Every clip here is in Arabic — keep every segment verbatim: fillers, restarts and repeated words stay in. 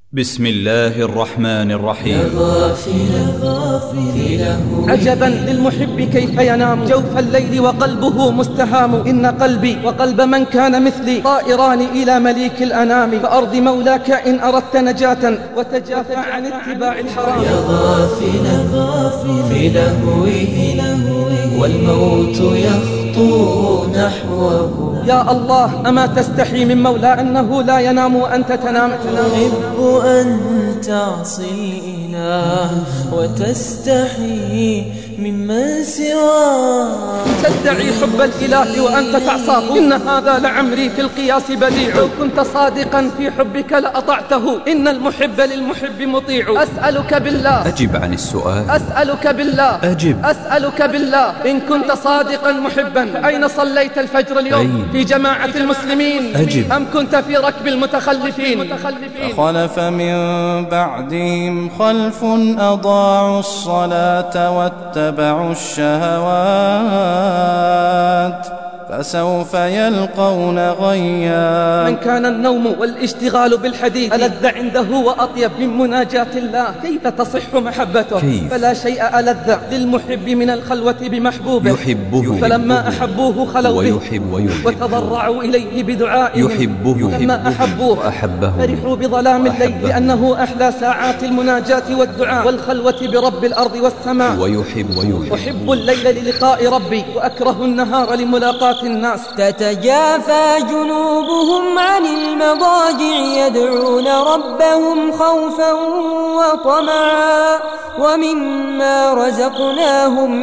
بسم الله الرحمن الرحيم. عجبا للمحب كيف ينام جوف الليل وقلبه مستهام. إن قلبي وقلب من كان مثلي طائران إلى مليك الأنام. فأرض مولاك إن أردت نجاة وتجافى عن اتباع الحرام. يا غافلا في لهوه والموت يخطو نحوه. يا الله أما تستحي من مولى أنه لا ينام وأنت تنام. تحب أن تعصي الإله وتستحي ممن سواه. تدعي حب الإله وأنت تعصاه. إن هذا لعمري في القياس بديع. لو كنت صادقا في حبك لأطعته. إن المحب للمحب مطيع. أسألك بالله أجب عن السؤال. أسألك بالله أجب. أسألك بالله إن كنت صادقا محبا أين صليت الفجر اليوم؟ أين؟ في جماعة المسلمين. أجب. أم كنت في ركب المتخلفين؟ فخلف من بعدهم خلف أضاعوا الصلاة واتبعوا الشهوات فسوف يلقون غيا. من كان النوم والاشتغال بالحديث ألذ عنده وأطيب من مناجاة الله كيف تصح محبته؟ كيف؟ فلا شيء ألذ للمحب من الخلوة بمحبوبه. يحبه فلما أحبوه خلوا به ويحب ويحب وتضرعوا إليه بدعائهم. يحبه لما أحبوه وأحبه فرحوا بظلام الليل لأنه أحلى ساعات المناجاة والدعاء والخلوة برب الأرض والسماء. ويحب ويحب أحب الليل للقاء ربي وأكره النهار لملاقاة الناس. تتجافى جنوبهم عن المضاجع يدعون ربهم خوفا وطمعا ومما رزقناهم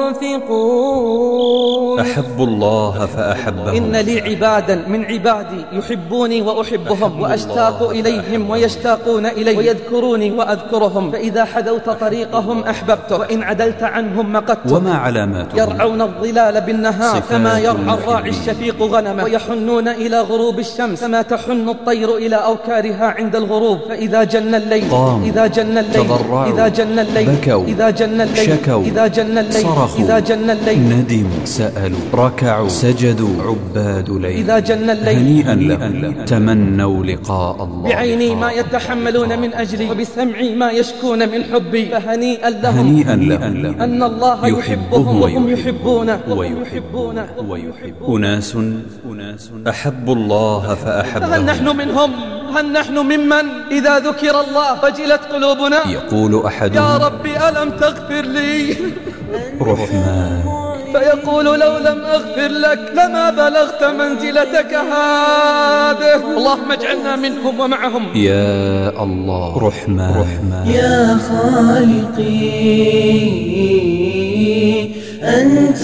ينفقون. أحب الله فأحبهم. إن لي عبادا من عبادي يحبوني وأحبهم وأشتاق إليهم ويشتاقون إلي ويذكروني وأذكرهم. فإذا حدوت طريقهم أحببت وإن عدلت عنهم مقدت. وما علاماته؟ يرعون الظلال بالنهار كما يرعى الراعي الشفيق غنمه ويحنون إلى غروب الشمس كما تحن الطير إلى أوكارها عند الغروب. فإذا جن الليل قام إذا جن الليل تضرعوا إذا جن الليل بكوا إذا جن الليل شكوا إذا جن الليل صرخوا إذا جن الليل ندموا سألوا ركعوا سجدوا عباد ليل. إذا جن الليل هنيئا لهم تمنوا لقاء الله. بعيني ما يتحملون من أجلي وبسمعي ما يشكون من حبي. فهنيئا لهم هنيئا لهم أن الله يحبهم وهم يحبونه ويحبونه ويحب. أناس أناس أحبوا الله فأحبهم. هل نحن منهم؟ هل نحن ممن إذا ذكر الله وجلت قلوبنا؟ يقول أحدهم يا ربي ألم تغفر لي؟ رحمن فيقول لو لم أغفر لك لما بلغت منزلتك هذه. اللهم اجعلنا منهم ومعهم يا الله. رحمن رحمن يا خالقي أنت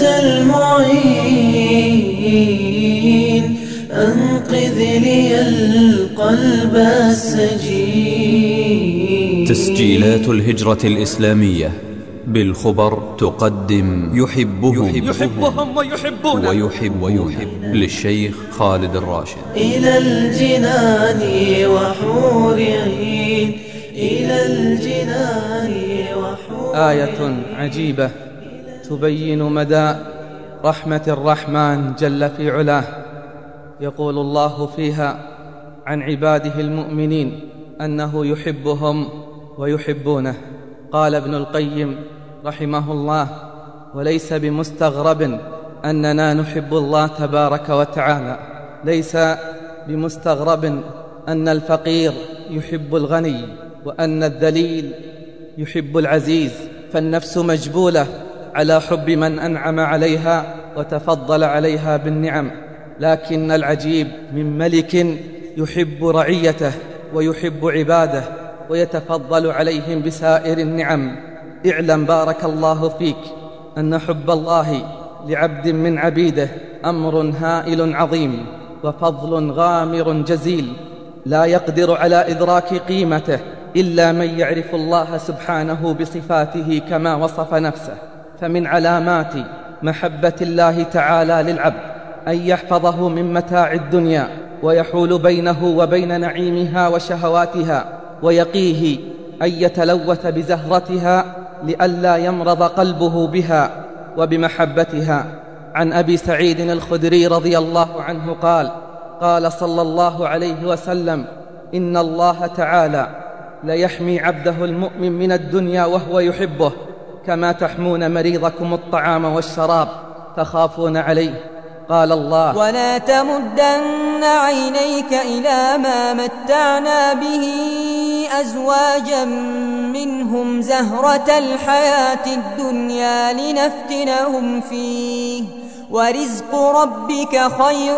المعين أنقذ لي القلب السجين. تسجيلات الهجرة الإسلامية بالخبر تقدم يحبهم يحبهم ويحبونه ويحب ويحب للشيخ خالد الراشد. إلى الجنان وحور عين إلى الجنان وحور. آية عجيبة تبين مدى رحمة الرحمن جل في علاه. يقول الله فيها عن عباده المؤمنين أنه يحبهم ويحبونه. قال ابن القيم رحمه الله: وليس بمستغرب أننا نحب الله تبارك وتعالى. ليس بمستغرب أن الفقير يحب الغني وأن الذليل يحب العزيز. فالنفس مجبولة على حب من أنعم عليها وتفضل عليها بالنعم. لكن العجيب من ملك يحب رعيته ويحب عباده ويتفضل عليهم بسائر النعم. اعلم بارك الله فيك أن حب الله لعبد من عبيده أمر هائل عظيم وفضل غامر جزيل لا يقدر على إدراك قيمته إلا من يعرف الله سبحانه بصفاته كما وصف نفسه. فمن علامات محبة الله تعالى للعبد أن يحفظه من متاع الدنيا ويحول بينه وبين نعيمها وشهواتها ويقيه أن يتلوث بزهرتها لئلا يمرض قلبه بها وبمحبتها. عن أبي سعيد الخدري رضي الله عنه قال: قال صلى الله عليه وسلم: إن الله تعالى ليحمي عبده المؤمن من الدنيا وهو يحبه، كما تحمون مريضكم الطعام والشراب تخافون عليه. قال الله: ولا تمدن عينيك إلى ما متعنا به أزواجا منهم زهرة الحياة الدنيا لنفتنهم فيه ورزق ربك خير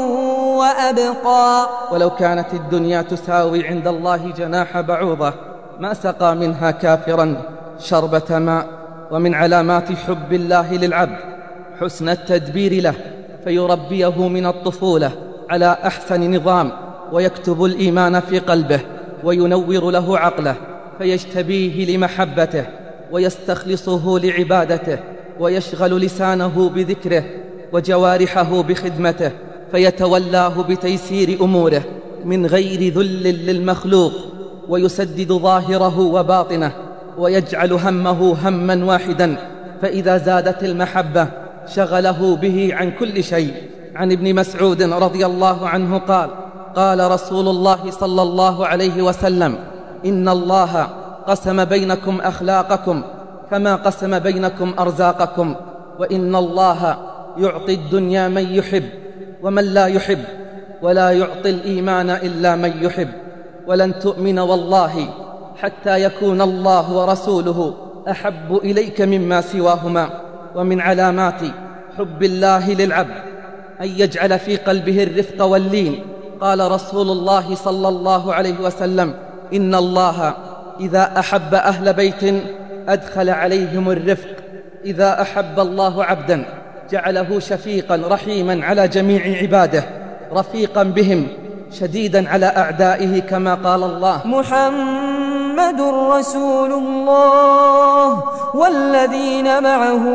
وأبقى. ولو كانت الدنيا تساوي عند الله جناح بعوضة ما سقى منها كافرا شربة ماء. ومن علامات حب الله للعبد حسن التدبير له، فيربيه من الطفولة على أحسن نظام، ويكتب الإيمان في قلبه، وينور له عقله، فيجتبيه لمحبته، ويستخلصه لعبادته، ويشغل لسانه بذكره وجوارحه بخدمته، فيتولاه بتيسير أموره من غير ذل للمخلوق، ويسدد ظاهره وباطنه، ويجعل همه هما واحدا. فإذا زادت المحبة شغله به عن كل شيء. عن ابن مسعود رضي الله عنه قال: قال رسول الله صلى الله عليه وسلم: إن الله قسم بينكم أخلاقكم كما قسم بينكم أرزاقكم، وإن الله يعطي الدنيا من يحب ومن لا يحب، ولا يعطي الإيمان إلا من يحب. ولن تؤمن والله حتى يكون الله ورسوله أحب إليك مما سواهما. ومن علامات حب الله للعبد أن يجعل في قلبه الرفق واللين. قال رسول الله صلى الله عليه وسلم: إن الله إذا أحب أهل بيت أدخل عليهم الرفق. إذا أحب الله عبدا جعله شفيقا رحيما على جميع عباده، رفيقا بهم شديدا على أعدائه، كما قال الله: محمد رسول الله والذين معه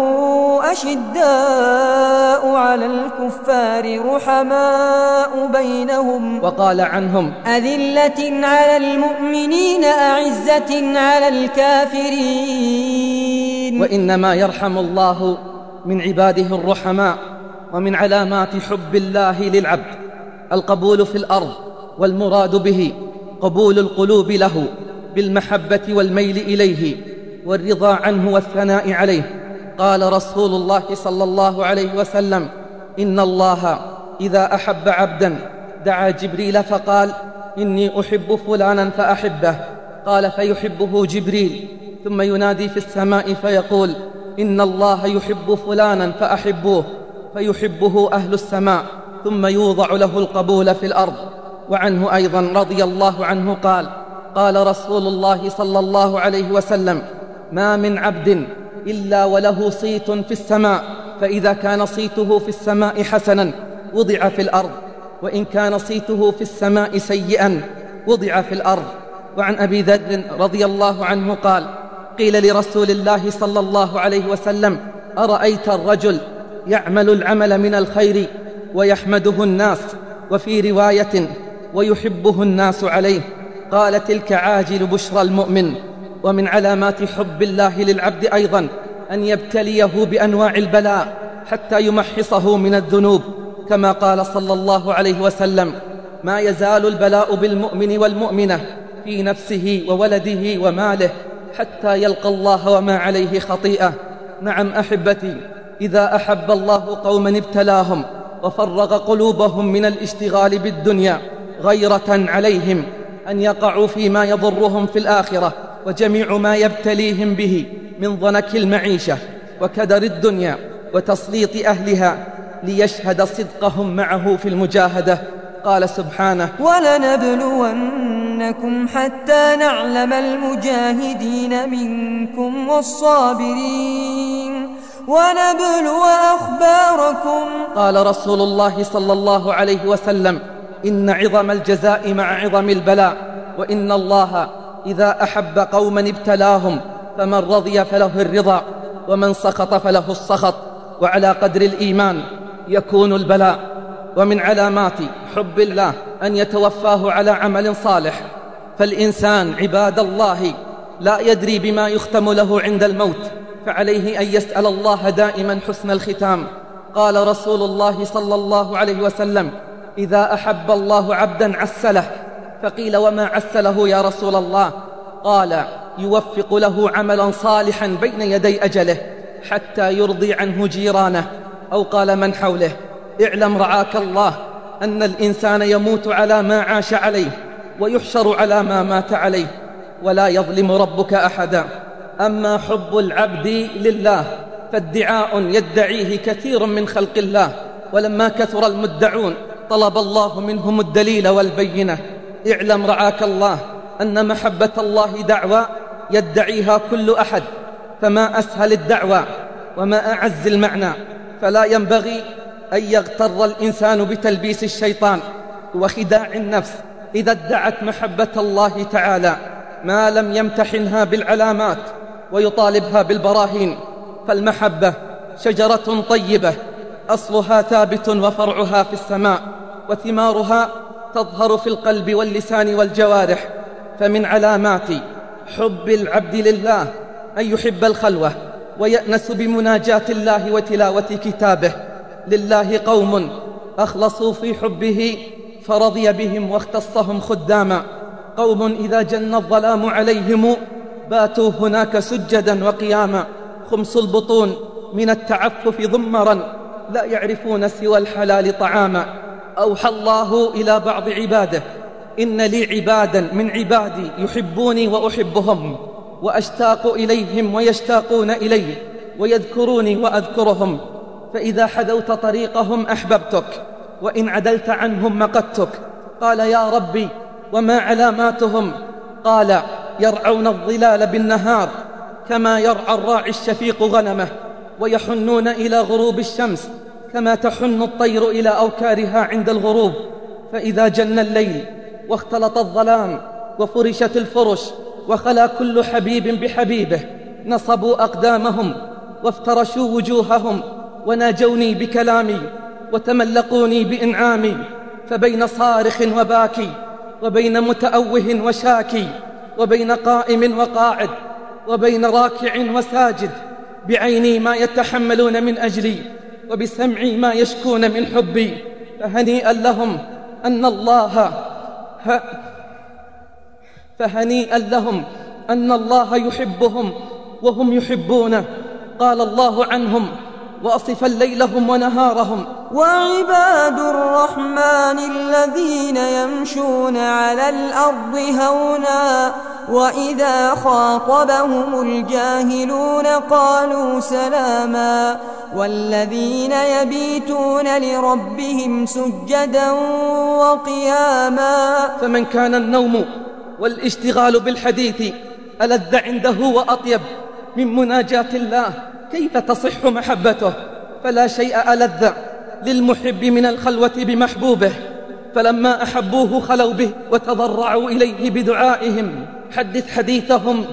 أشداء على الكفار رحماء بينهم. وقال عنهم: أذلة على المؤمنين أعزة على الكافرين. وإنما يرحم الله من عباده الرحماء. ومن علامات حب الله للعبد القبول في الأرض، والمراد به قبول القلوب له بالمحبة والميل إليه والرضا عنه والثناء عليه. قال رسول الله صلى الله عليه وسلم: إن الله إذا أحب عبدا دعا جبريل فقال: إني أحب فلانا فأحبه. قال: فيحبه جبريل، ثم ينادي في السماء فيقول: إن الله يحب فلانا فأحبوه، فيحبه أهل السماء، ثم يوضع له القبول في الأرض. وعنه أيضا رضي الله عنه قال: قال رسول الله صلى الله عليه وسلم: ما من عبد إلا وله صيت في السماء، فإذا كان صيته في السماء حسنا وضع في الأرض، وإن كان صيته في السماء سيئا وضع في الأرض. وعن أبي ذر رضي الله عنه قال: قيل لرسول الله صلى الله عليه وسلم: أرأيت الرجل يعمل العمل من الخير ويحمده الناس، وفي رواية ويحبه الناس عليه؟ قال: تلك عاجل بشرى المؤمن. ومن علامات حب الله للعبد أيضا أن يبتليه بأنواع البلاء حتى يمحصه من الذنوب، كما قال صلى الله عليه وسلم: ما يزال البلاء بالمؤمن والمؤمنة في نفسه وولده وماله حتى يلقى الله وما عليه خطيئة. نعم أحبتي، إذا أحب الله قوما ابتلاهم وفرغ قلوبهم من الاشتغال بالدنيا غيرة عليهم أن يقعوا فيما يضرهم في الآخرة، وجميع ما يبتليهم به من ضنك المعيشة وكدر الدنيا وتسليط أهلها ليشهد صدقهم معه في المجاهدة. قال سبحانه: ولنبلونكم حتى نعلم المجاهدين منكم والصابرين ونبلو أخباركم. قال رسول الله صلى الله عليه وسلم: إن عظم الجزاء مع عظم البلاء، وإن الله إذا أحب قوما ابتلاهم، فمن رضي فله الرضا ومن سخط فله السخط، وعلى قدر الإيمان يكون البلاء. ومن علامات حب الله أن يتوفاه على عمل صالح، فالإنسان عباد الله لا يدري بما يختم له عند الموت، فعليه أن يسأل الله دائما حسن الختام. قال رسول الله صلى الله عليه وسلم: إذا أحب الله عبدا عسله، فقيل وما عسله يا رسول الله؟ قال يوفق له عملا صالحا بين يدي أجله حتى يرضي عنه جيرانه، أو قال من حوله. اعلم رعاك الله أن الإنسان يموت على ما عاش عليه ويحشر على ما مات عليه، ولا يظلم ربك أحدا. أما حب العبد لله فادعاء يدعيه كثير من خلق الله، ولما كثر المدعون طلب الله منهم الدليل والبينة. اعلم رعاك الله أن محبة الله دعوى يدعيها كل أحد، فما أسهل الدعوى وما أعز المعنى. فلا ينبغي أن يغتر الإنسان بتلبيس الشيطان وخداع النفس إذا ادعت محبة الله تعالى ما لم يمتحنها بالعلامات ويطالبها بالبراهين. فالمحبة شجرة طيبة أصلها ثابت وفرعها في السماء، وثمارها تظهر في القلب واللسان والجوارح. فمن علامات حب العبد لله أن يحب الخلوة ويأنس بمناجاة الله وتلاوة كتابه. لله قوم أخلصوا في حبه فرضي بهم واختصهم خداما، قوم إذا جن الظلام عليهم باتوا هناك سجدا وقياما، خمس البطون من التعفف ضمرا لا يعرفون سوى الحلال طعاما. أوحى الله إلى بعض عباده إن لي عبادا من عبادي يحبوني وأحبهم، وأشتاق إليهم ويشتاقون إلي، ويذكروني وأذكرهم. فإذا حذوت طريقهم أحببتك، وإن عدلت عنهم مقتك. قال يا ربي وما علاماتهم؟ قال يرعون الظلال بالنهار كما يرعى الراعي الشفيق غنمه، ويحنون إلى غروب الشمس كما تحن الطير إلى أوكارها عند الغروب. فإذا جن الليل واختلط الظلام وفرشت الفرش وخلا كل حبيب بحبيبه، نصبوا أقدامهم وافترشوا وجوههم وناجوني بكلامي وتملقوني بإنعامي. فبين صارخ وباكي وبين متأوه وشاكي وبين قائم وقاعد وبين راكع وساجد، بعيني ما يتحملون من أجلي وبسمعي ما يشكون من حبي. فهنيئا لهم أن الله ه... فهنيئا لهم أن الله يحبهم وهم يحبونه. قال الله عنهم وأصفا ليلهم ونهارهم وعباد الرحمن الذين يمشون على الأرض هونا وإذا خاطبهم الجاهلون قالوا سلاما والذين يبيتون لربهم سجدا وقياما. فمن كان النوم والاشتغال بالحديث ألذ عنده وأطيب من مناجاة الله كيف تصح محبته؟ فلا شيء ألذ للمحب من الخلوة بمحبوبه. فلما أحبوه خلوا به وتضرعوا إليه بدعائهم. حدث حديثهم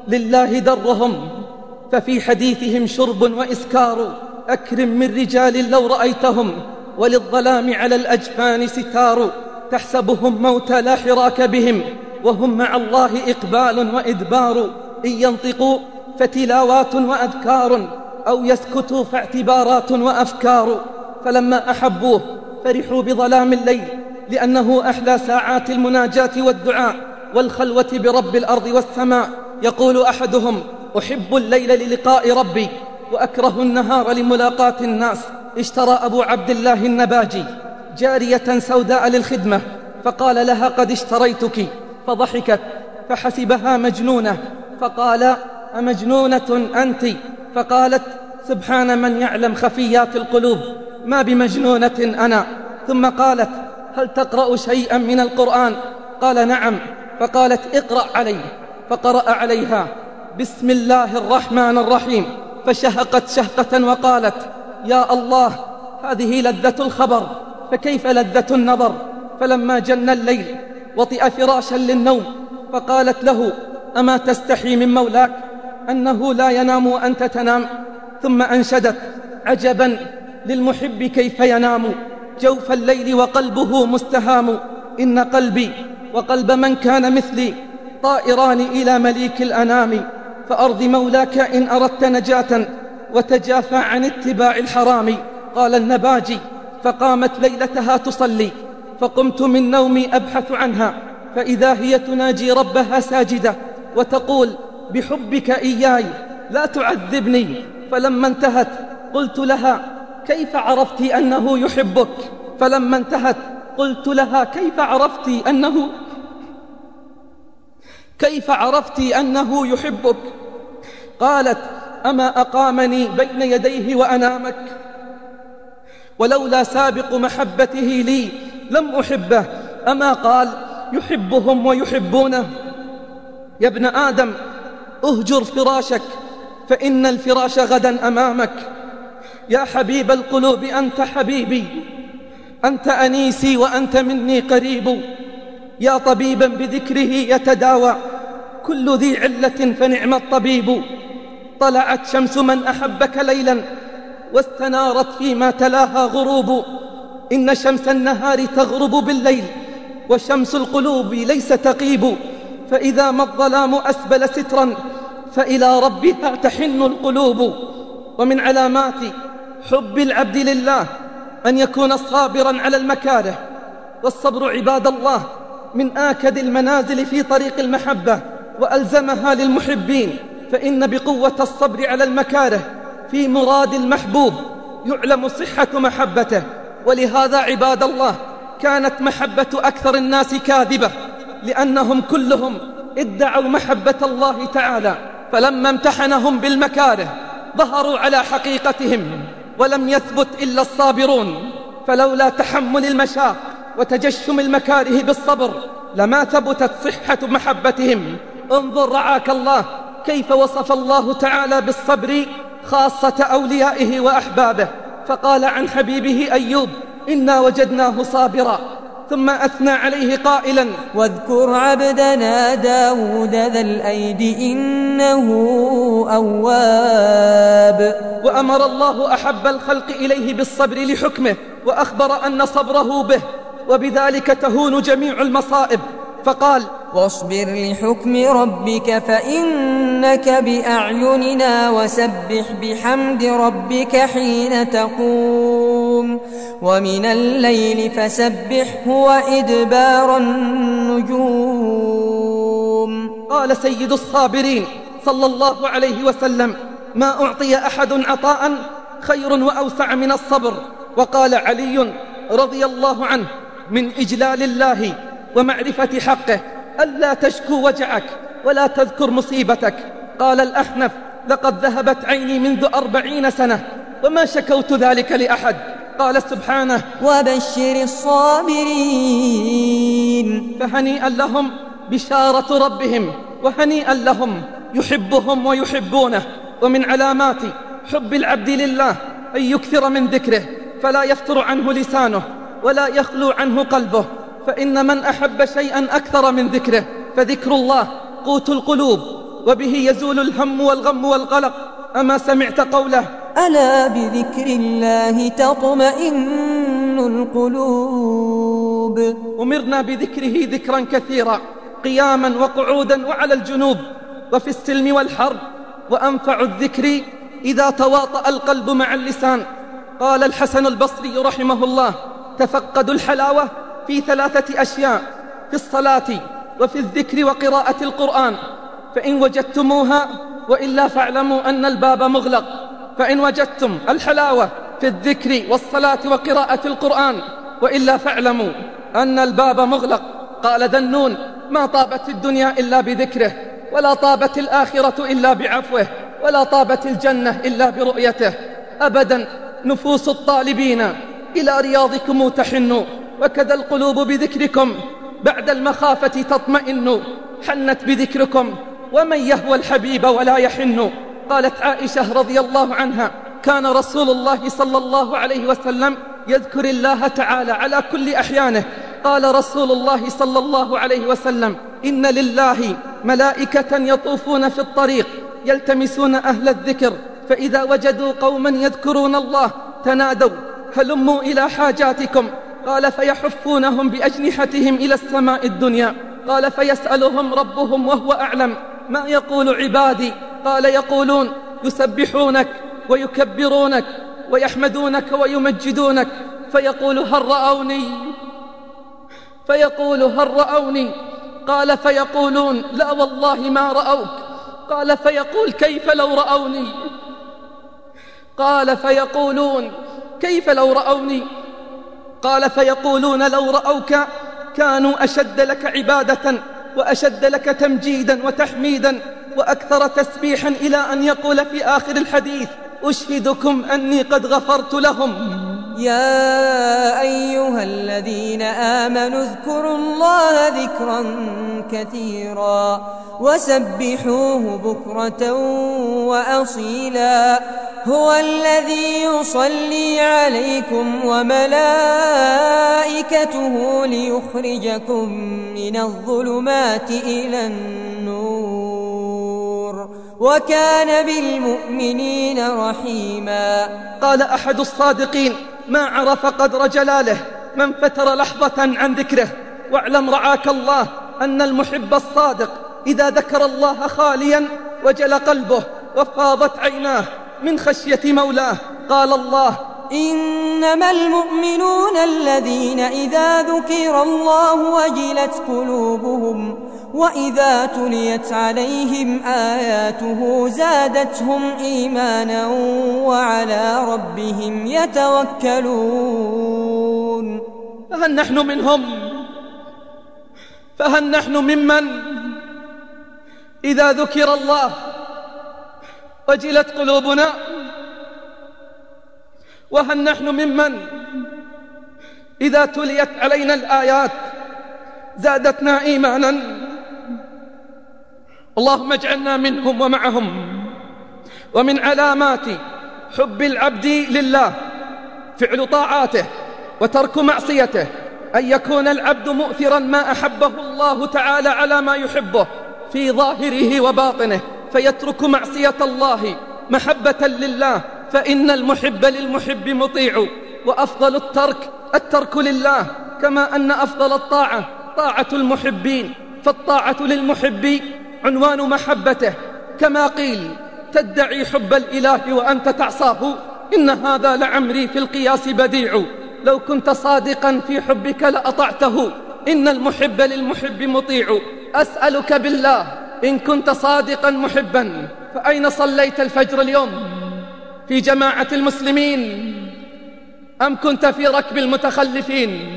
لله درهم، ففي حديثهم شرب وإسكار. أكرم من رجال لو رأيتهم، وللظلام على الأجفان ستار. تحسبهم موتى لا حراك بهم، وهم مع الله إقبال وإدبار. إن ينطقوا فتلاوات وأذكار، أو يسكتوا فاعتبارات وأفكار. فلما أحبوه فرحوا بظلام الليل، لأنه أحلى ساعات المناجاة والدعاء والخلوة برب الأرض والسماء. يقول أحدهم أحب الليل للقاء ربي وأكره النهار لملاقاة الناس. اشترى أبو عبد الله النباجي جارية سوداء للخدمة، فقال لها قد اشتريتك، فضحكت فحسبها مجنونة، فقال أمجنونة أنت؟ فقالت سبحان من يعلم خفيات القلوب، ما بمجنونة أنا. ثم قالت هل تقرأ شيئا من القرآن؟ قال نعم. فقالت اقرأ علي، فقرأ عليها بسم الله الرحمن الرحيم، فشهقت شهقة وقالت يا الله هذه لذة الخبر، فكيف لذة النظر؟ فلما جن الليل وطئ فراشا للنوم، فقالت له أما تستحي من مولاك أنه لا ينام وأنت تنام؟ ثم أنشدت عجبا للمحب كيف ينام جوف الليل وقلبه مستهام. إن قلبي وقلب من كان مثلي طائران إلى مليك الأنام، فأرض مولاك إن أردت نجاة وتجافى عن اتباع الحرام. قال النباجي فقامت ليلتها تصلي، فقمت من نومي أبحث عنها فإذا هي تناجي ربها ساجدة وتقول: بحبك إياي لا تعذبني. فلما انتهت قلت لها: كيف عرفت أنه يحبك؟ فلما انتهت قلت لها: كيف عرفت أنه كيف عرفت أنه يحبك؟ قالت: أما أقامني بين يديه وأنامك؟ ولولا سابق محبته لي لم أحبه. أما قال: يحبهم ويحبونه؟ يا ابن آدم، أهجر فراشك فإن الفراش غدا أمامك. يا حبيب القلوب أنت حبيبي، أنت أنيسي وأنت مني قريب. يا طبيبا بذكره يتداوى كل ذي علة فنعم الطبيب. طلعت شمس من أحبك ليلا واستنارت فيما تلاها غروب. إن شمس النهار تغرب بالليل وشمس القلوب ليس تغيب. فإذا ما الظلام أسبل سترا فإلى ربها تحن القلوب. ومن علامات حب العبد لله أن يكون صابرا على المكاره. والصبر عباد الله من آكد المنازل في طريق المحبة وألزمها للمحبين، فإن بقوة الصبر على المكاره في مراد المحبوب يعلم صحة محبته. ولهذا عباد الله كانت محبة أكثر الناس كاذبة، لأنهم كلهم ادعوا محبة الله تعالى، فلما امتحنهم بالمكاره ظهروا على حقيقتهم، ولم يثبت إلا الصابرون. فلولا تحمل المشاق وتجشم المكاره بالصبر لما ثبتت صحة محبتهم. انظر رعاك الله كيف وصف الله تعالى بالصبر خاصة أوليائه وأحبابه، فقال عن حبيبه أيوب: إنا وجدناه صابرا، ثم أثنى عليه قائلا: واذكر عبدنا داود ذا الأيد إنه أواب. وأمر الله أحب الخلق إليه بالصبر لحكمه، وأخبر أن صبره به وبذلك تهون جميع المصائب، فقال: واصبر لحكم ربك فإنك بأعيننا وسبح بحمد ربك حين تقوم ومن الليل فسبحه وإدبار النجوم. قال سيد الصابرين صلى الله عليه وسلم: ما أعطي أحد عطاء خير وأوسع من الصبر. وقال علي رضي الله عنه: من إجلال الله ومعرفة حقه ألا تشكو وجعك ولا تذكر مصيبتك. قال الأحنف: لقد ذهبت عيني منذ أربعين سنة وما شكوت ذلك لأحد. قال سبحانه: وبشر الصابرين. فهنيئا لهم بشارة ربهم، وهنيئا لهم يحبهم ويحبونه. ومن علامات حب العبد لله أن يكثر من ذكره فلا يفتر عنه لسانه ولا يخلو عنه قلبه، فإن من أحب شيئا أكثر من ذكره فذكر الله قوت القلوب، وبه يزول الهم والغم والقلق. أما سمعت قوله: ألا بذكر الله تطمئن القلوب. أمرنا بذكره ذكرا كثيرا قياما وقعودا وعلى الجنوب وفي السلم والحرب، وأنفع الذكر إذا تواطأ القلب مع اللسان. قال الحسن البصري رحمه الله: تفقدوا الحلاوة في ثلاثة أشياء: في الصلاة وفي الذكر وقراءة القرآن، فإن وجدتموها وإلا فاعلموا أن الباب مغلق. فإن وجدتم الحلاوة في الذكر والصلاة وقراءة القرآن وإلا فاعلموا أن الباب مغلق. قال ذنون: ما طابت الدنيا إلا بذكره، ولا طابت الآخرة إلا بعفوه، ولا طابت الجنة إلا برؤيته. أبدا نفوس الطالبين إلى رياضكم تحن، وكذا القلوب بذكركم بعد المخافة تطمئن. حنت بذكركم ومن يهوى الحبيب ولا يحن. قالت عائشة رضي الله عنها: كان رسول الله صلى الله عليه وسلم يذكر الله تعالى على كل أحيانه. قال رسول الله صلى الله عليه وسلم: إن لله ملائكة يطوفون في الطريق يلتمسون أهل الذكر، فإذا وجدوا قوما يذكرون الله تنادوا هلموا إلى حاجاتكم. قال: فيحفونهم بأجنحتهم إلى السماء الدنيا. قال: فيسألهم ربهم وهو أعلم: ما يقول عبادي؟ قال: يقولون يسبحونك ويكبرونك ويحمدونك ويمجدونك. فيقول: هل رأوني فيقول هل رأوني قال فيقولون لا والله ما رأوك. قال فيقول كيف لو رأوني؟ قال فيقولون كيف لو رأوني؟ قال فيقولون لو رأوك كانوا أشد لك عبادة وأشد لك تمجيدا وتحميدا وأكثر تسبيحا، إلى أن يقول في آخر الحديث أشهدكم أني قد غفرت لهم. يا أيها الذين آمنوا اذكروا الله ذكرا كثيرا وسبحوه بكرة وأصيلا. هو الذي يصلي عليكم وملائكته ليخرجكم من الظلمات إلى النور، وكان بالمؤمنين رحيما. قال أحد الصادقين ما عرف قدر جلاله من فتر لحظة عن ذكره. واعلم رعاك الله أن المحب الصادق إذا ذكر الله خاليا وجل قلبه وفاضت عيناه من خشية مولاه. قال الله إنما المؤمنون الذين إذا ذكر الله وجلت قلوبهم وإذا تليت عليهم آياته زادتهم إيمانا وعلى ربهم يتوكلون. فهل نحن منهم؟ فهل نحن ممن إذا ذكر الله وجلت قلوبنا؟ وهل نحن ممن إذا تليت علينا الآيات زادتنا إيمانا؟ اللهم اجعلنا منهم ومعهم. ومن علامات حب العبد لله فعل طاعاته وترك معصيته، أن يكون العبد مؤثرا ما أحبه الله تعالى على ما يحبه في ظاهره وباطنه، فيترك معصية الله محبة لله، فإن المحب للمحب مطيع. وأفضل الترك الترك لله، كما أن أفضل الطاعة طاعة المحبين، فالطاعة للمحب عنوان محبته. كما قيل تدعي حب الإله وأنت تعصاه، إن هذا لعمري في القياس بديع. لو كنت صادقا في حبك لأطعته، إن المحب للمحب مطيع. أسألك بالله إن كنت صادقا محبا فأين صليت الفجر اليوم؟ في جماعة المسلمين أم كنت في ركب المتخلفين؟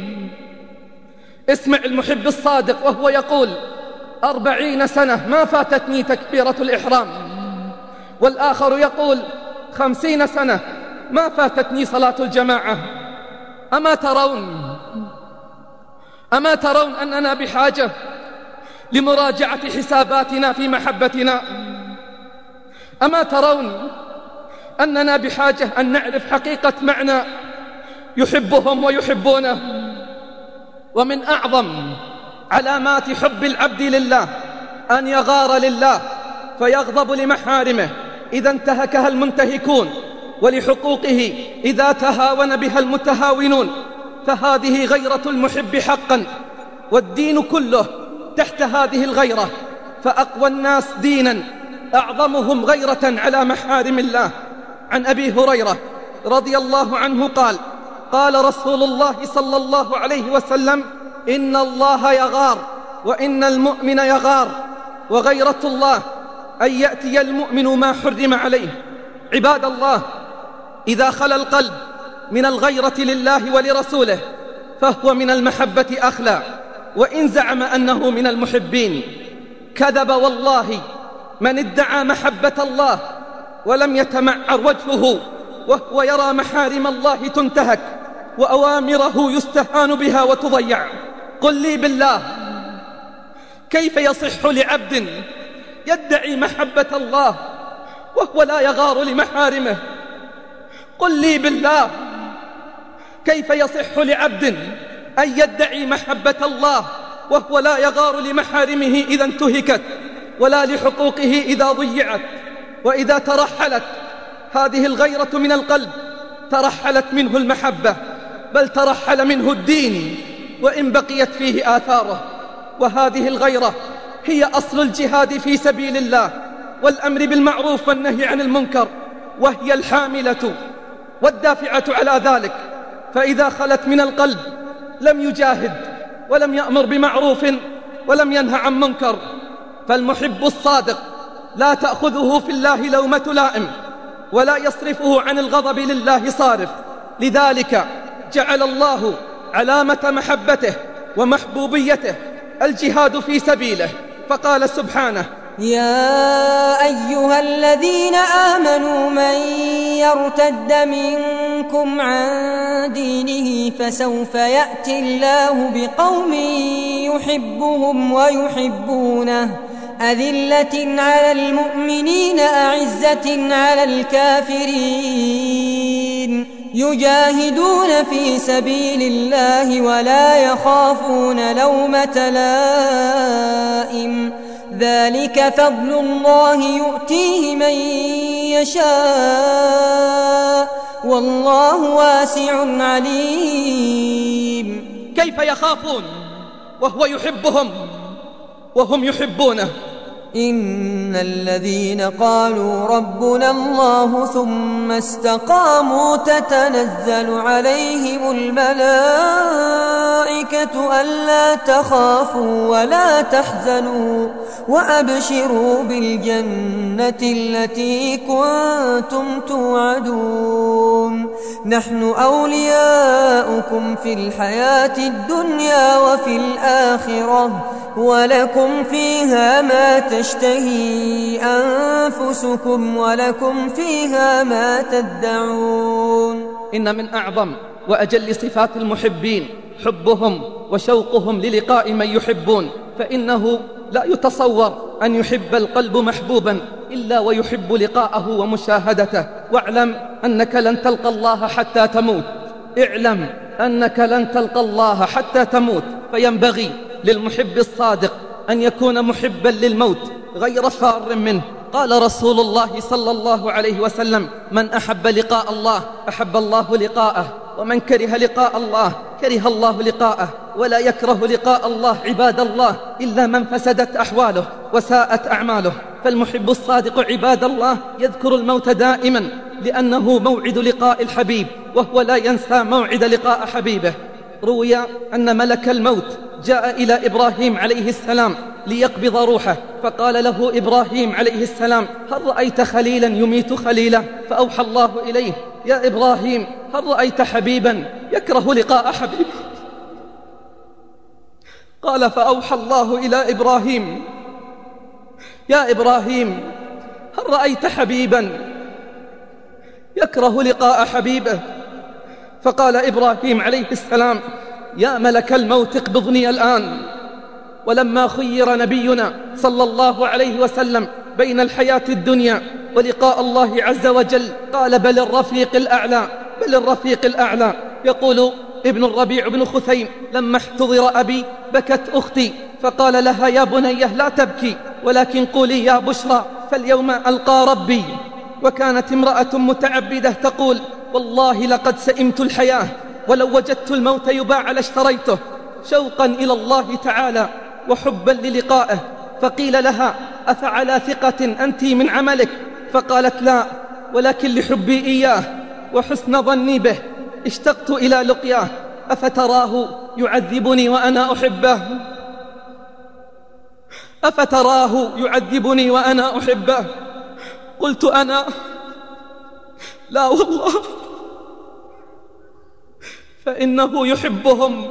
اسمع المحب الصادق وهو يقول أربعين سنة ما فاتتني تكبيرة الإحرام، والآخر يقول خمسين سنة ما فاتتني صلاة الجماعة. أما ترون أما ترون أننا بحاجة لمراجعة حساباتنا في محبتنا؟ أما ترون أننا بحاجة أن نعرف حقيقة معنى يحبهم ويحبونه؟ ومن أعظم علامات حب العبد لله أن يغار لله فيغضب لمحارمه إذا انتهكها المنتهكون، ولحقوقه إذا تهاون بها المتهاونون، فهذه غيرة المحب حقا، والدين كله تحت هذه الغيرة. فأقوى الناس دينا أعظمهم غيرة على محارم الله. عن أبي هريرة رضي الله عنه قال قال رسول الله صلى الله عليه وسلم إن الله يغار وإن المؤمن يغار، وغيرة الله أن يأتي المؤمن ما حرم عليه. عباد الله، إذا خلا القلب من الغيرة لله ولرسوله فهو من المحبة أخلى، وإن زعم أنه من المحبين كذب والله. من ادعى محبة الله ولم يتمعر وجهه وهو يرى محارم الله تنتهك وأوامره يستهان بها وتضيع. قل لي بالله، كيف يصح لعبد يدعي محبة الله وهو لا يغار لمحارمه؟ قل لي بالله، كيف يصح لعبد أن يدعي محبة الله وهو لا يغار لمحارمه إذا انتهكت، ولا لحقوقه إذا ضيعت؟ وإذا ترحلت هذه الغيرة من القلب ترحلت منه المحبة، بل ترحل منه الدين وإن بقيت فيه آثاره. وهذه الغيرة هي أصل الجهاد في سبيل الله والأمر بالمعروف والنهي عن المنكر، وهي الحاملة والدافعة على ذلك. فإذا خلت من القلب لم يجاهد ولم يأمر بمعروف ولم ينه عن منكر. فالمحب الصادق لا تأخذه في الله لومة لائم، ولا يصرفه عن الغضب لله صارف. لذلك جعل الله علامة محبته ومحبوبيته الجهاد في سبيله، فقال سبحانه: يا أيها الذين آمنوا من يرتد منكم عن دينه فسوف يأتي الله بقوم يحبهم ويحبونه أذلة على المؤمنين أعزة على الكافرين يجاهدون في سبيل الله ولا يخافون لومة لائم ذلك فضل الله يؤتيه من يشاء والله واسع عليم. كيف يخافون وهو يحبهم وهم يحبونه؟ إن الذين قالوا ربنا الله ثم استقاموا تتنزل عليهم الملائكة ألا تخافوا ولا تحزنوا وأبشروا بالجنة التي كنتم توعدون نحن أولياؤكم في الحياة الدنيا وفي الآخرة ولكم فيها ما تشتهي أنفسكم ولكم فيها ما تدعون. إن من أعظم وأجل صفات المحبين حبهم وشوقهم للقاء من يحبون، فإنه لا يتصور أن يحب القلب محبوبا إلا ويحب لقاءه ومشاهدته. واعلم أنك لن تلقى الله حتى تموت، اعلم أنك لن تلقى الله حتى تموت. فينبغي للمحب الصادق أن يكون محبا للموت غير فار منه. قال رسول الله صلى الله عليه وسلم: من أحب لقاء الله أحب الله لقاءه، ومن كره لقاء الله كره الله لقاءه. ولا يكره لقاء الله عباد الله إلا من فسدت أحواله وساءت أعماله. فالمحب الصادق عباد الله يذكر الموت دائما، لأنه موعد لقاء الحبيب، وهو لا ينسى موعد لقاء حبيبه. روي أن ملك الموت جاء إلى إبراهيم عليه السلام ليقبض روحه، فقال له إبراهيم عليه السلام: هل رأيت خليلا يميت خليله؟ فأوحى الله إليه: يا إبراهيم، هل رأيت حبيبا يكره لقاء حبيبه؟ قال: فأوحى الله إلى إبراهيم: يا إبراهيم، هل رأيت حبيبا يكره لقاء حبيبه؟ فقال إبراهيم عليه السلام: يا ملك الموت اقبضني الآن. ولما خير نبينا صلى الله عليه وسلم بين الحياة الدنيا ولقاء الله عز وجل قال: بل الرفيق الأعلى، بل الرفيق الأعلى. يقول ابن الربيع بن خثيم: لما احتضر أبي بكت أختي فقال لها: يا بنيه لا تبكي، ولكن قولي يا بشرى فاليوم ألقى ربي. وكانت امرأة متعبدة تقول: والله لقد سئمت الحياة، ولو وجدت الموت يباع لاشتريته، شوقا إلى الله تعالى وحبا للقائه. فقيل لها: أفعلى ثقة أنت من عملك؟ فقالت: لا، ولكن لحبي إياه وحسن ظني به اشتقت إلى لقياه. أفتراه يعذبني وأنا أحبه؟ أفتراه يعذبني وأنا أحبه؟ قلت أنا: لا والله، فإنه يحبهم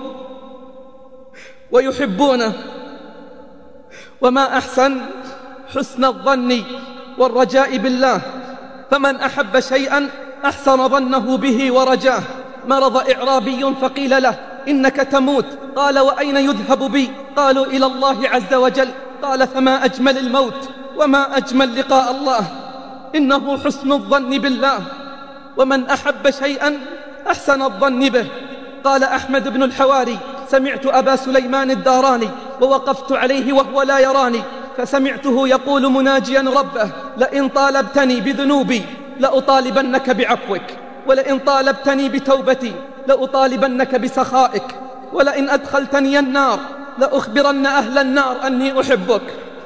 ويحبونه. وما أحسن حسن الظن والرجاء بالله، فمن أحب شيئا أحسن ظنه به ورجاه. مرض إعرابي فقيل له: إنك تموت. قال: وأين يذهب بي؟ قالوا: إلى الله عز وجل. قال: فما أجمل الموت وما أجمل لقاء الله، إنه حسن الظن بالله. ومن أحب شيئا أحسن الظن به. قال أحمد بن الحواري: سمعت أبا سليمان الداراني ووقفت عليه وهو لا يراني، فسمعته يقول مناجيا ربه: لئن طالبتني بذنوبي لأطالبنك بعفوك، ولئن طالبتني بتوبتي لأطالبنك بسخائك، ولئن أدخلتني النار لأخبرن أهل النار أني أحبك،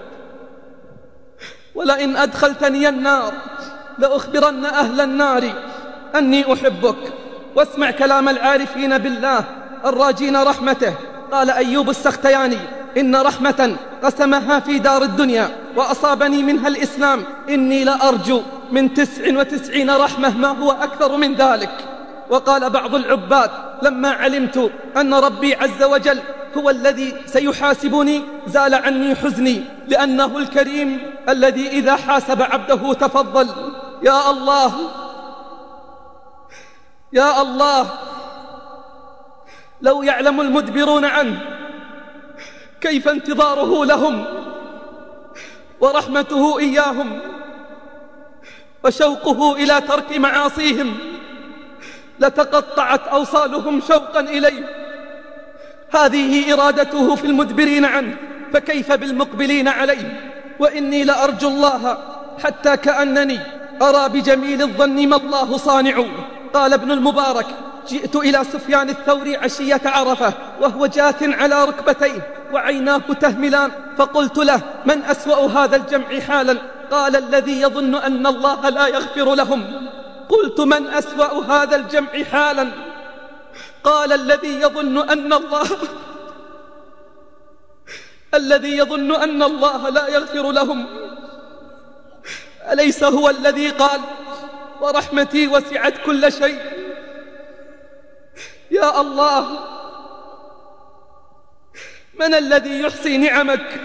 ولئن أدخلتني النار لأخبرن أهل النار أني أحبك. واسمع كلام العارفين بالله الراجين رحمته. قال أيوب السختياني: إن رحمة قسمها في دار الدنيا وأصابني منها الإسلام إني لأرجو من تسع وتسعين رحمة ما هو أكثر من ذلك. وقال بعض العباد لما علمت أن ربي عز وجل هو الذي سيحاسبني زال عني حزني، لأنه الكريم الذي إذا حاسب عبده تفضل. يا الله يا الله، لو يعلم المدبرون عنه كيف انتظاره لهم ورحمته إياهم وشوقه إلى ترك معاصيهم لتقطعت أوصالهم شوقا إليه. هذه إرادته في المدبرين عنه، فكيف بالمقبلين عليه؟ وإني لأرجو الله حتى كأنني أرى بجميل الظن ما الله صانع. قال ابن المبارك: جئت إلى سفيان الثوري عشية عرفة وهو جاث على ركبتيه وعيناه تهملان، فقلت له: من أسوأ هذا الجمع حالا؟ قال: الذي يظن أن الله لا يغفر لهم. قلت: من أسوأ هذا الجمع حالا؟ قال: الذي يظن أن الله الذي يظن أن الله لا يغفر لهم. أليس هو الذي قال: ورحمتي وسعت كل شيء؟ يا الله، من الذي يحصي نعمك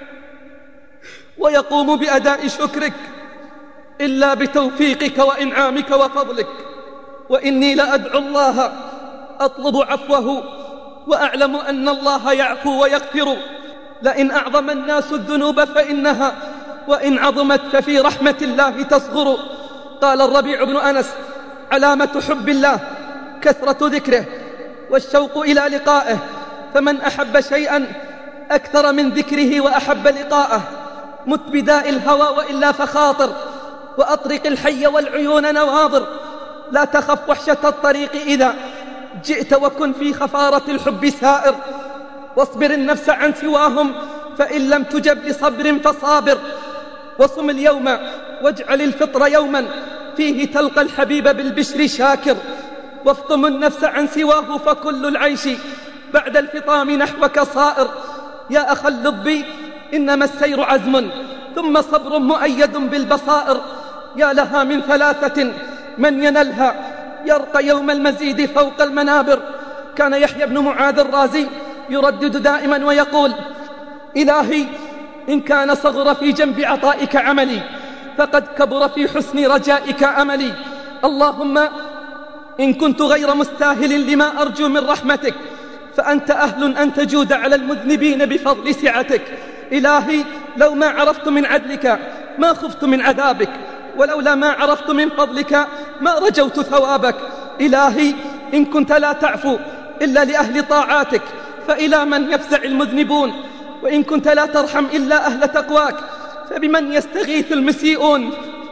ويقوم بأداء شكرك إلا بتوفيقك وإنعامك وفضلك؟ وإني لأدعو الله أطلب عفوه وأعلم أن الله يعفو ويغفر. لئن أعظم الناس الذنوب فإنها وإن عظمت ففي رحمة الله تصغر. قال الربيع بن أنس: علامة حب الله كثرة ذكره والشوق إلى لقائه، فمن أحب شيئا أكثر من ذكره وأحب لقاءه مت بداء الهوى وإلا فخاطر، وأطرق الحي والعيون نواظر، لا تخف وحشة الطريق إذا جئت، وكن في خفارة الحب سائر، واصبر النفس عن سواهم فإن لم تجب لصبر فصابر، وصم اليوم واجعل الفطر يوما فيه تلقى الحبيب بالبشر شاكر، وافطم النفس عن سواه فكل العيش بعد الفطام نحوك صائر. يا أخا اللب إنما السير عزم ثم صبر مؤيد بالبصائر، يا لها من ثلاثة من ينلها يرقى يوم المزيد فوق المنابر. كان يحيى بن معاذ الرازي يردد دائما ويقول: إلهي إن كان صغر في جنب عطائك عملي فقد كبر في حسن رجائك أملي. اللهم إن كنت غير مستاهل لما أرجو من رحمتك فأنت أهل أن تجود على المذنبين بفضل سعتك. إلهي لو ما عرفت من عدلك ما خفت من عذابك، ولولا ما عرفت من فضلك ما رجوت ثوابك. إلهي إن كنت لا تعفو إلا لأهل طاعاتك فإلى من يفزع المذنبون، وإن كنت لا ترحم إلا أهل تقواك فبمن يستغيث المسيئون.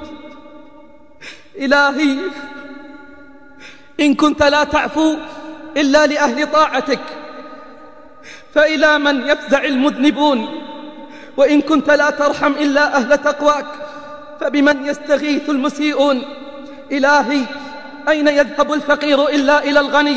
إلهي إن كنت لا تعفو إلا لأهل طاعتك فإلى من يفزع المذنبون، وإن كنت لا ترحم إلا أهل تقواك فبمن يستغيث المسيئون. إلهي أين يذهب الفقير إلا إلى الغني،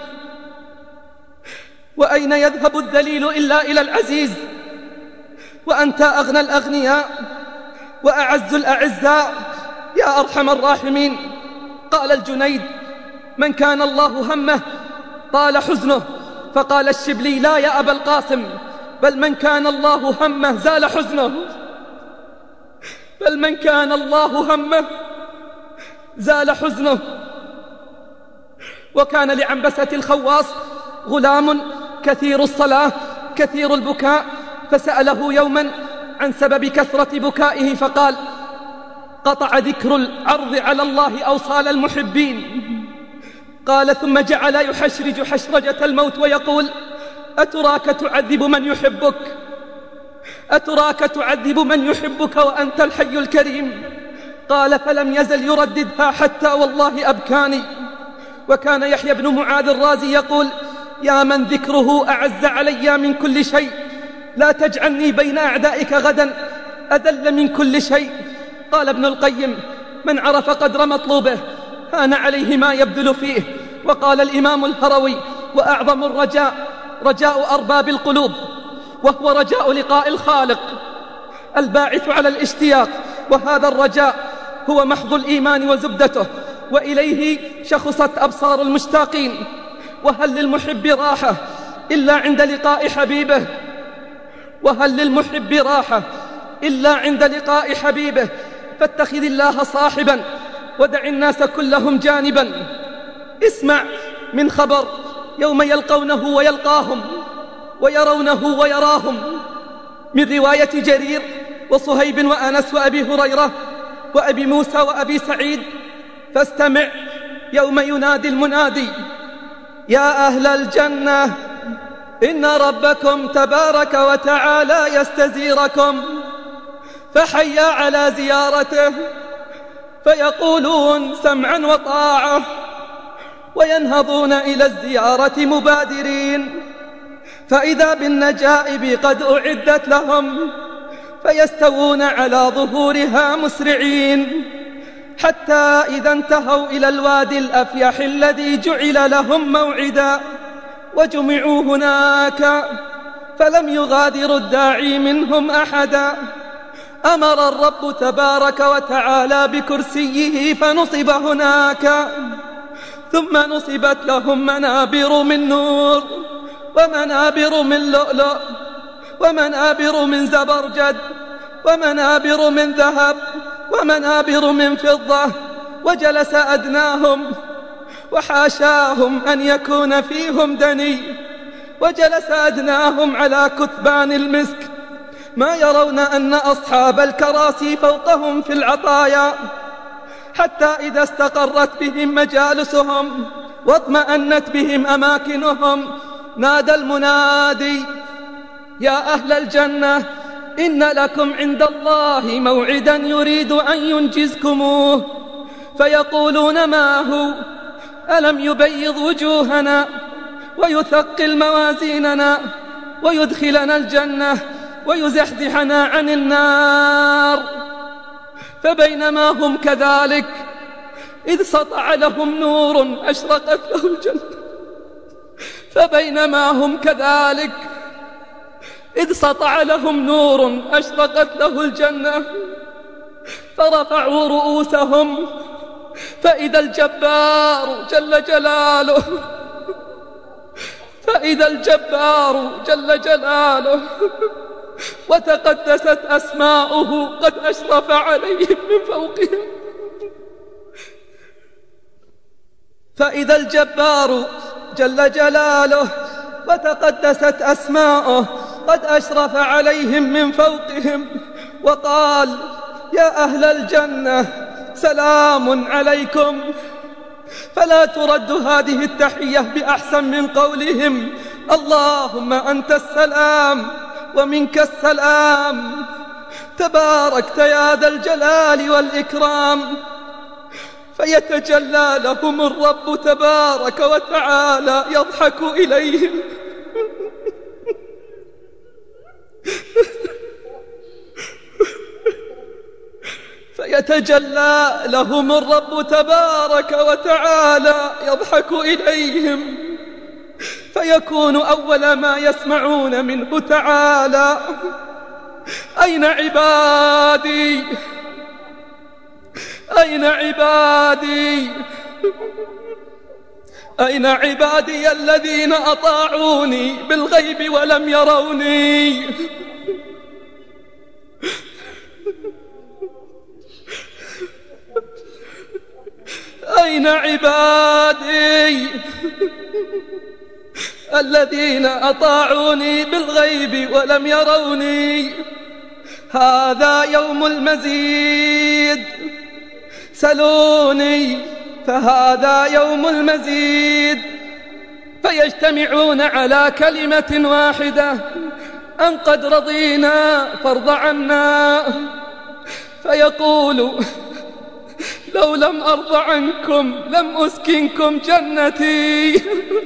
وأين يذهب الذليل إلا إلى العزيز، وأنت أغنى الأغنياء وأعز الأعزاء يا أرحم الراحمين. قال الجنيد: من كان الله همه طال حزنه. فقال الشبلي: لا يا أبا القاسم، بل من كان الله همه زال حزنه، بل من كان الله همه زال حزنه. وكان لعنبسة الخواص غلام كثير الصلاة كثير البكاء، فسأله يوما عن سبب كثرة بكائه فقال: قطع ذكر العرض على الله أوصال المحبين. قال: ثم جعل يحشرج حشرجة الموت ويقول: أتراك تعذب من يحبك، أتراك تعذب من يحبك وأنت الحي الكريم. قال: فلم يزل يرددها حتى والله أبكاني. وكان يحيى بن معاذ الرازي يقول: يا من ذكره أعز علي من كل شيء، لا تجعلني بين أعدائك غدا أذل من كل شيء. قال ابن القيم: من عرف قدر مطلوبه هان عليه ما يبذل فيه. وقال الإمام الهروي: وأعظم الرجاء رجاء أرباب القلوب، وهو رجاء لقاء الخالق الباعث على الاشتياق، وهذا الرجاء هو محض الإيمان وزبدته، وإليه شخصت أبصار المشتاقين. وهل للمحب راحة إلا عند لقاء حبيبه؟ وهل للمحب راحة إلا عند لقاء حبيبه؟ فاتخذ الله صاحبا ودع الناس كلهم جانبا. اسمع من خبر يوم يلقونه ويلقاهم ويرونه ويراهم، من رواية جرير وصهيب وأنس وأبي هريرة وأبي موسى وأبي سعيد. فاستمع يوم ينادي المنادي: يا أهل الجنة إن ربكم تبارك وتعالى يستزيركم، فحيا على زيارته، فيقولون سمعا وطاعة، وينهضون إلى الزيارة مبادرين، فإذا بالنجائب قد أعدت لهم، فيستوون على ظهورها مسرعين، حتى إذا انتهوا إلى الوادي الأفيح الذي جعل لهم موعدا، وجمعوا هناك فلم يغادر الداعي منهم أحدا، أمر الرب تبارك وتعالى بكرسيه فنصب هناك، ثم نصبت لهم منابر من نور، ومنابر من لؤلؤ، ومنابر من زبرجد، ومنابر من ذهب، ومنابر من فضة، وجلس أدناهم، وحاشاهم أن يكون فيهم دني، وجلس أدناهم على كثبان المسك، ما يرون أن أصحاب الكراسي فوقهم في العطايا، حتى إذا استقرت بهم مجالسهم واطمأنت بهم أماكنهم، نادى المنادي: يا أهل الجنة إن لكم عند الله موعدا يريد أن ينجزكموه. فيقولون: ما هو؟ ألم يبيض وجوهنا ويثقل موازيننا ويدخلنا الجنة ويزحزحنا عن النار؟ فبينما هم كذلك إذ سطع لهم نور أشرقت له الجنة فبينما هم كذلك إذ سطع لهم نور أشرقت له الجنة، فرفعوا رؤوسهم فإذا الجبار جل جلاله فإذا الجبار جل جلاله وتقدست أسماؤه قد أشرف عليهم من فوقهم فإذا الجبار جل جلاله وتقدست أسماؤه قد أشرف عليهم من فوقهم، وقال: يا أهل الجنة سلام عليكم. فلا ترد هذه التحية بأحسن من قولهم: اللهم أنت السلام ومنك السلام، تباركت يا ذا الجلال والإكرام. فيتجلى لهم الرب تبارك وتعالى يضحك إليهم فيتجلى لهم الرب تبارك وتعالى يضحك إليهم، فيكون أول ما يسمعون منه تعالى: أين عبادي؟ أين عبادي؟ أين عبادي الذين أطاعوني بالغيب ولم يروني؟ أين عبادي الذين أطاعوني بالغيب ولم يروني؟ هذا يوم المزيد، سلوني فهذا يوم المزيد. فيجتمعون على كلمة واحدة: أن قد رضينا فارض عنا. فيقول: لو لم أرض عنكم لم أسكنكم جنتي.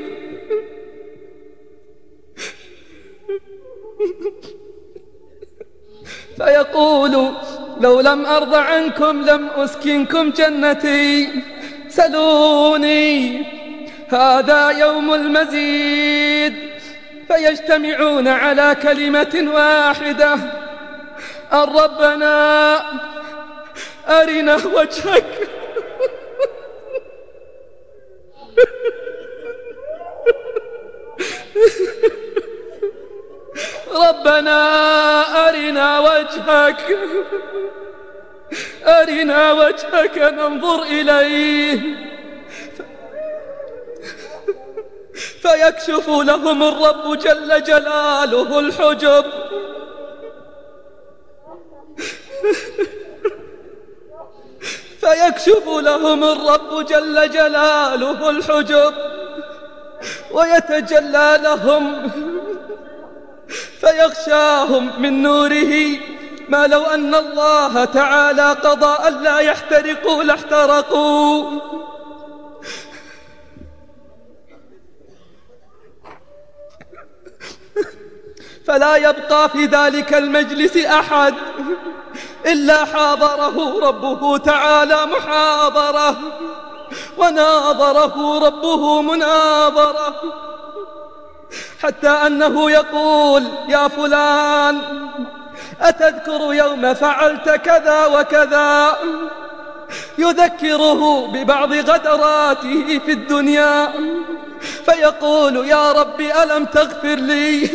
فيقول: لو لم أرض عنكم لم أسكنكم جنتي، سلوني هذا يوم المزيد. فيجتمعون على كلمة واحدة: أن ربنا أرنا وجهك. ربنا أرنا وجهك، أرنا وجهك ننظر إليه. فيكشف لهم الرب جل جلاله الحجب، فيكشف لهم الرب جل جلاله الحجب ويتجلى لهم، فيغشاهم من نوره ما لو أن الله تعالى قضى ألا يحترقوا لاحترقوا. فلا يبقى في ذلك المجلس أحد إلا حاضره ربه تعالى محاضرة، وناظره ربه مناظرة، حتى أنه يقول: يا فلان، أتذكر يوم فعلت كذا وكذا؟ يذكره ببعض غدراته في الدنيا، فيقول: يا رب ألم تغفر لي؟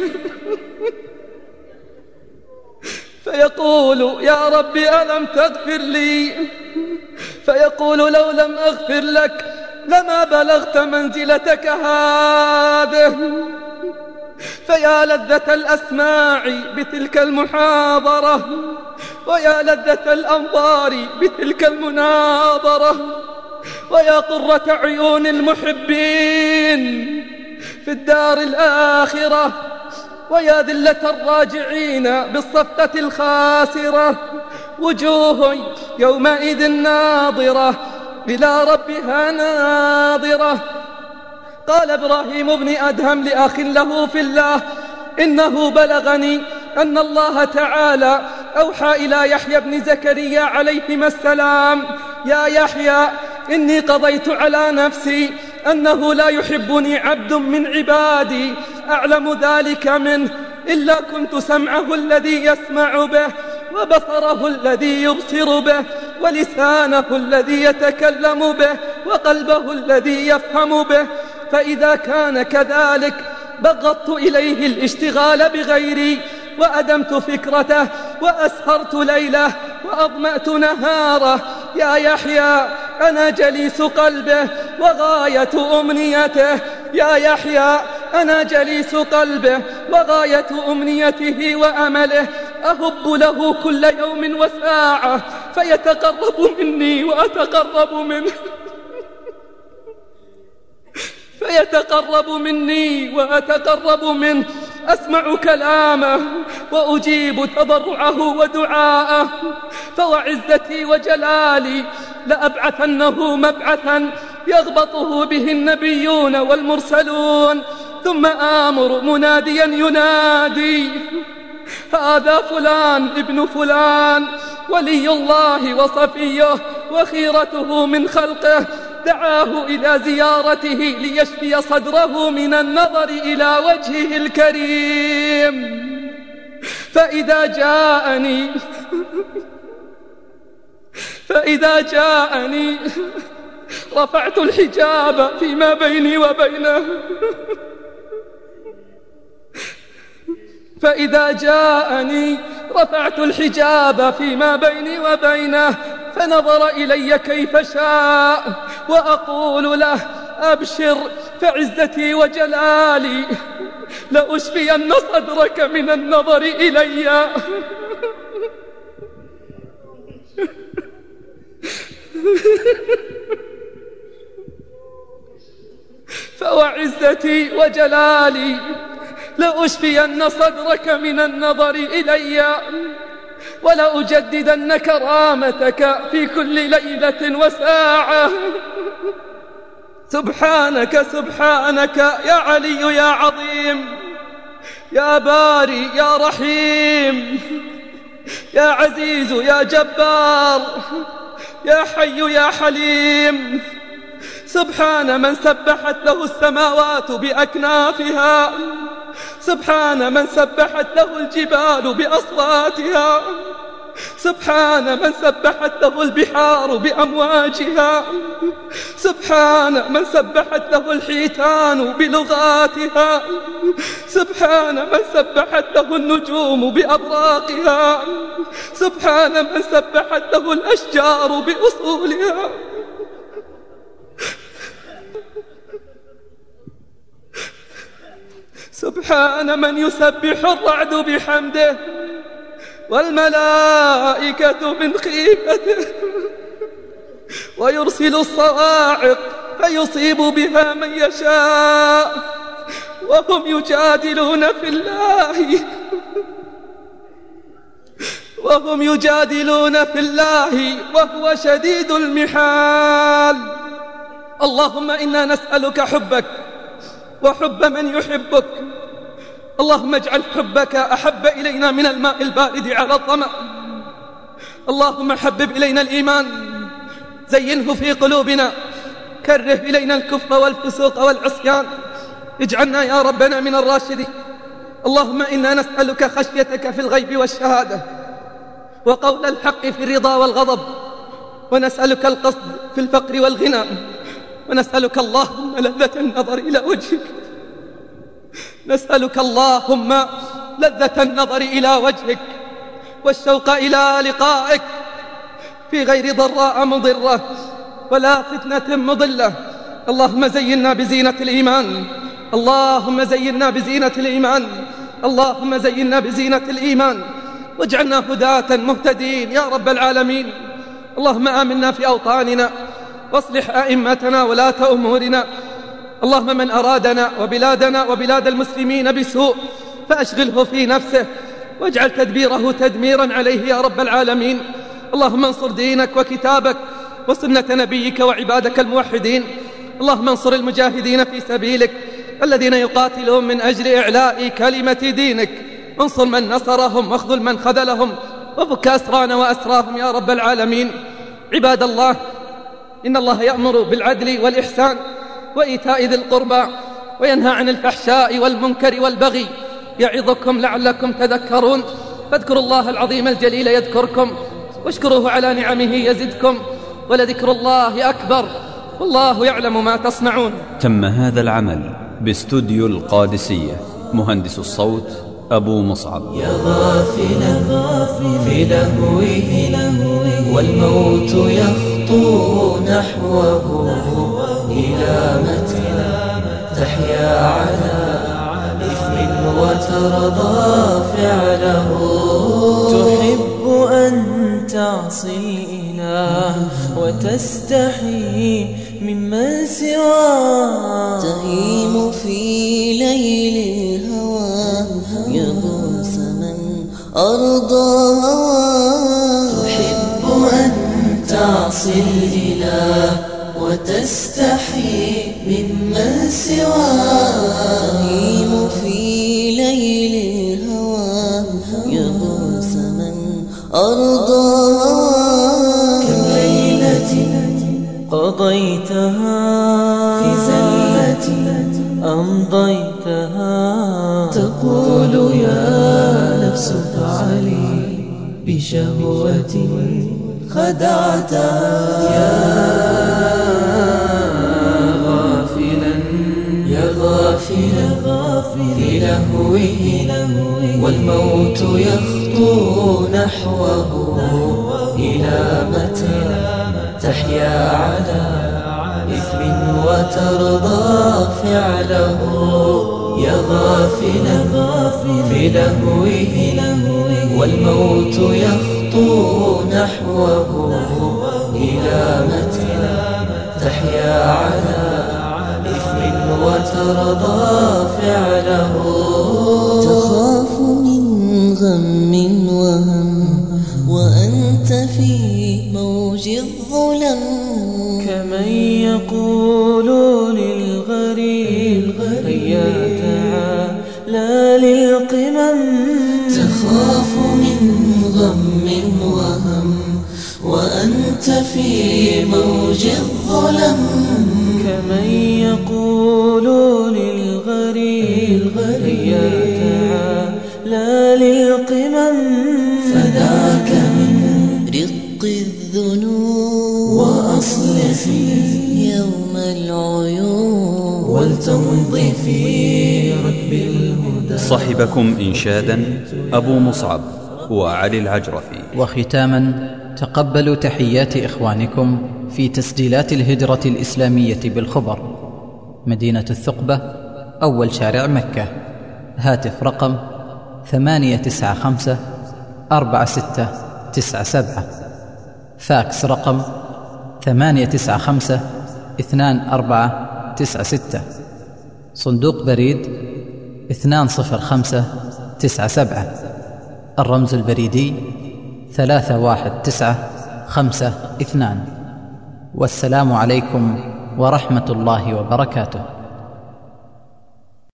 فيقول: يا رب ألم تغفر لي؟ فيقول: لو لم أغفر لك لما بلغت منزلتك هذه. فيا لذة الأسماع بتلك المحاضرة، ويا لذة الأنظار بتلك المناظرة، ويا قرة عيون المحبين في الدار الآخرة، ويا ذلة الراجعين بالصفقة الخاسرة. وجوه يومئذ ناظرة إلى ربها ناظرة. قال إبراهيم بن أدهم لأخ له في الله: إنه بلغني أن الله تعالى أوحى إلى يحيى بن زكريا عليهما السلام: يا يحيى، إني قضيت على نفسي أنه لا يحبني عبد من عبادي أعلم ذلك منه إلا كنت سمعه الذي يسمع به، وبصره الذي يبصر به، ولسانه الذي يتكلم به، وقلبه الذي يفهم به. فإذا كان كذلك بغضت إليه الاشتغال بغيري، وأدمت فكرته، وأسهرت ليله، وأظمأت نهاره. يا يحيى، أنا جليس قلبه وغاية أمنيته. يا يحيى، أنا جليس قلبه وغاية أمنيته وأمله. أهب له كل يوم وساعة فيتقرب مني وأتقرب منه، فيتقرب مني وأتقرب منه. أسمع كلامه وأجيب تضرعه ودعاءه. فوعزتي وجلالي لأبعثنه مبعثا يغبطه به النبيون والمرسلون، ثم آمر مناديا ينادي: هذا فلان ابن فلان، ولي الله وصفيه وخيرته من خلقه، دعاه إلى زيارته ليشفي صدره من النظر إلى وجهه الكريم. فإذا جاءني فإذا جاءني رفعت الحجاب فيما بيني وبينه فإذا جاءني رفعت الحجاب فيما بيني وبينه، فنظر إلي كيف شاء، وأقول له: أبشر، فعزتي وجلالي لأشفين صدرك من النظر إلي. فوعزتي وجلالي لأشفين صدرك من النظر إلي، ولأجددن كرامتك في كل ليلة وساعة. سبحانك سبحانك يا علي يا عظيم، يا باري يا رحيم، يا عزيز يا جبار، يا حي يا حليم. سبحان من سبحت له السماوات بأكنافها، سبحان من سبحت له الجبال بأصواتها، سبحان من سبحت له البحار بأمواجها، سبحان من سبحت له الحيتان بلغاتها، سبحان من سبحت له النجوم بأبراقها، سبحان من سبحت له الأشجار بأصولها. سبحان من يسبح الرعد بحمده والملائكة من خيفته، ويرسل الصواعق فيصيب بها من يشاء، وهم يجادلون في الله وهم يجادلون في الله وهو شديد المحال. اللهم إنا نسألك حبك وحب من يحبك. اللهم اجعل حبك أحب إلينا من الماء البارد على الظمأ. اللهم حبب إلينا الإيمان، زينه في قلوبنا، كره إلينا الكفر والفسوق والعصيان، اجعلنا يا ربنا من الراشدين. اللهم إنا نسألك خشيتك في الغيب والشهادة، وقول الحق في الرضا والغضب، ونسألك القصد في الفقر والغنى، ونسألك اللهم لذة النظر إلى وجهك، نسألك اللهم لذة النظر إلى وجهك والشوق إلى لقائك في غير ضراء مضرة ولا فتنة مضلة. اللهم زينا بزينة الإيمان، اللهم زينا بزينة الإيمان، اللهم زينا بزينة الإيمان، واجعلنا هداة مهتدين يا رب العالمين. اللهم آمنا في أوطاننا، واصلح أئمتنا ولاة أمورنا. اللهم من أرادنا وبلادنا وبلاد المسلمين بسوء فأشغله في نفسه، واجعل تدبيره تدميرا عليه يا رب العالمين. اللهم انصر دينك وكتابك وسنة نبيك وعبادك الموحدين. اللهم انصر المجاهدين في سبيلك الذين يقاتلون من أجل إعلاء كلمة دينك. انصر من نصرهم واخذل من خذلهم، وفك أسرانا وأسراهم يا رب العالمين. عباد الله، إن الله يأمر بالعدل والإحسان وإيتاء ذي القربى، وينهى عن الفحشاء والمنكر والبغي، يعظكم لعلكم تذكرون. فاذكروا الله العظيم الجليل يذكركم، واشكروه على نعمه يزدكم، ولذكر الله أكبر، والله يعلم ما تصنعون. تم هذا العمل باستوديو القادسية، مهندس الصوت أبو مصعب. يا غافلا في لهوه والموت يخطو نحوه، إلى متى تحيا على إثم وترضى فعله. تحب أن تعصي الإله وتستحي ممن سواه، تهيم في ليل الهوى يغوص من أرضى هواه. تحب أن تعصي الإله وتستحي ممن سواه، تهيم في ليل الهوى يغوص من أرضى هواه. كم ليلة قضيتها في زلة أمضيتها، تقول يا نفس فعلي بشهوة خدعتها. يا غافلا يا غافلا في لهوه والموت يخطو نحوه، إلى متى تحيا على إثم وترضى فعله. يا غافلا في لهوه والموت يخطو نحوه، إلى متى تحيا على إثم وترضى فعله. تخاف من غم وهم وأنت في موج الظلم، كمن يقول للغريب هيا تعالى للقمم. تخاف من غم وهم وأنت في موج الظلم، كمن يقول للغريب هيا لا للقمم. فداك من رق الذنوب وأصلحي يوم العيون ولتمضي في ركب الهدى. صحبكم إنشادا أبو مصعب وعلي العجرفي. وختاما تقبلوا تحيات إخوانكم في تسجيلات الهجرة الإسلامية بالخبر، مدينة الثقبة، أول شارع مكة. هاتف رقم ثمانية تسعة خمسة أربعة ستة تسعة سبعة. فاكس رقم ثمانية تسعة خمسة اثنان أربعة تسعة ستة. صندوق بريد اثنان صفر خمسة تسعة سبعة. الرمز البريدي ثلاثة واحد تسعة خمسة اثنان. والسلام عليكم ورحمة الله وبركاته.